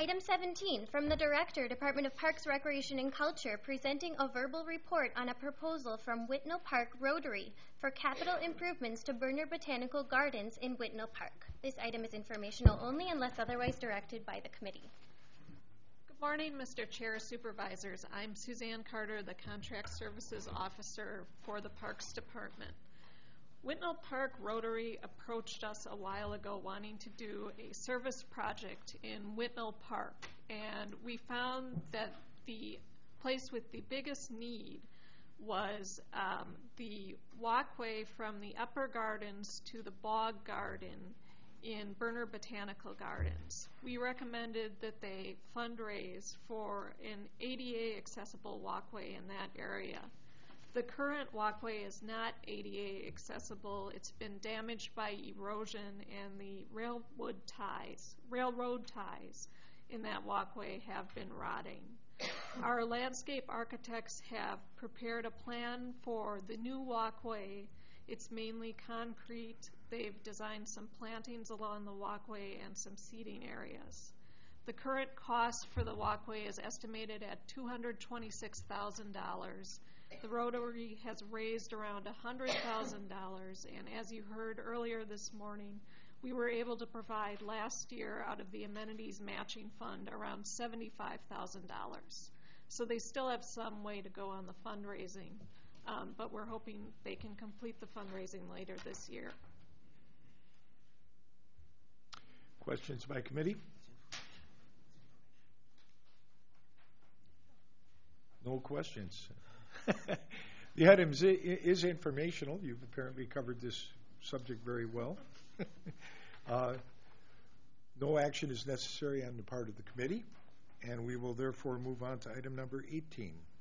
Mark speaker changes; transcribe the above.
Speaker 1: Item 17, from the Director, Department of Parks, Recreation, and Culture, presenting a verbal report on a proposal from Whitnall Park Rotary for capital improvements to Berner Botanical Gardens in Whitnall Park. This item is informational only unless otherwise directed by the committee.
Speaker 2: Good morning, Mr. Chair, Supervisors. I'm Suzanne Carter, the Contract Services Officer for the Parks Department. Whitnall Park Rotary approached us a while ago wanting to do a service project in Whitnall Park, and we found that the place with the biggest need was the walkway from the upper gardens to the bog garden in Berner Botanical Gardens. We recommended that they fundraise for an ADA accessible walkway in that area. The current walkway is not ADA accessible. It's been damaged by erosion, and the railroad ties in that walkway have been rotting. Our landscape architects have prepared a plan for the new walkway. It's mainly concrete. They've designed some plantings along the walkway and some seating areas. The current cost for the walkway is estimated at $226,000. The Rotary has raised around $100,000, and as you heard earlier this morning, we were able to provide last year out of the amenities matching fund around $75,000. So they still have some way to go on the fundraising, but we're hoping they can complete the fundraising later this year.
Speaker 3: Questions by committee? No questions. The item is informational. You've apparently covered this subject very well. No action is necessary on the part of the committee, and we will therefore move on to item number 18.